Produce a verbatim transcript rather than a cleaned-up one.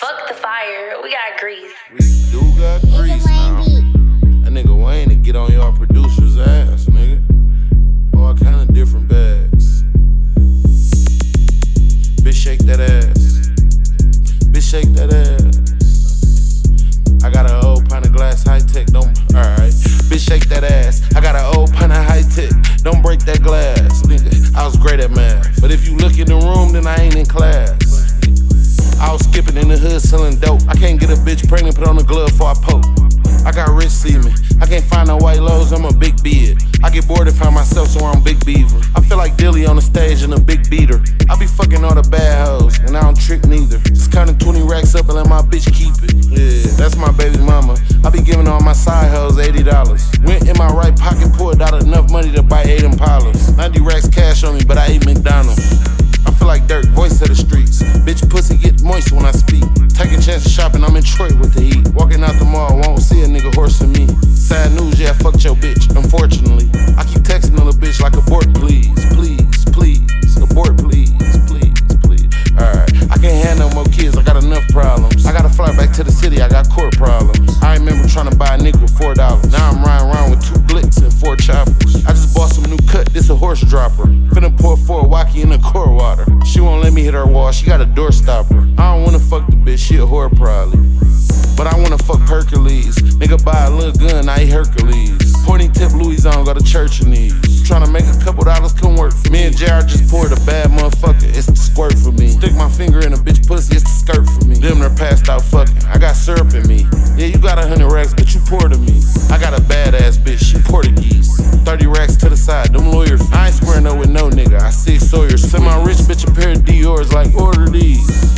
Fuck the fire, we got grease. We do got grease now. That nigga Wayne to get on y'all producer's ass, nigga. All kind of different bags. Bitch, shake that ass. Bitch, shake that ass. I got an old pint of glass, high tech, don't. Alright. Bitch, shake that ass. I got an old pint of high tech, don't break that glass. Nigga, I was great at math. But if you look in the room, then I ain't in class. I was skipping in the hood selling dope. I can't get a bitch pregnant, put on a glove before I poke. I got rich semen. I can't find no white lows, I'm a big beard. I get bored and find myself somewhere on Big Beaver. I feel like Dilly on the stage in a big beater. I be fucking all the bad hoes, and I don't trick neither. Just counting twenty racks up and let my bitch keep it. Yeah, that's my baby mama. I be giving all my side hoes eighty dollars. Went in my right pocket, pulled out enough money to buy eight Impalas. ninety racks cash on me, but I eat McDonald's. I feel like Dirk, voice of the streets. Bitch pussy get moist when I speak. Taking chances shopping, I'm in Detroit with the heat. Walking out the mall, won't see a nigga horsing me. Sad news, yeah, I fucked your bitch, unfortunately. I keep texting on the bitch like abort please, please, please. Abort please, please, please. Alright, I can't have no more kids, I got enough problems. I gotta fly back to the city, I got court problems. I remember trying to buy a nigga with four dollars. Now I'm riding around with two blicks and four choppers. I just bought some new cut, this a horse dropper. Finna pour four wacky in the core water. She won't let me hit her wall, she got a door stopper. I don't wanna fuck the bitch, she a whore probably. But I wanna fuck Hercules. Nigga buy a little gun, I eat Hercules. Pointy tip Louis on, go to church in these. Tryna make a couple dollars, couldn't work for me. Me and J R just poured a bad motherfucker, it's the squirt for me. Stick my finger in a bitch pussy, it's the skirt for me. Them they're passed out fucking, I got syrup in me. Yeah, you got a hundred racks, but you pour to me. I got a badass bitch, she Portuguese. thirty racks to the side, them lawyers. I ain't squaring up with no nigga, I see Sawyer. Send my rich bitch a pair of Dior's like order these.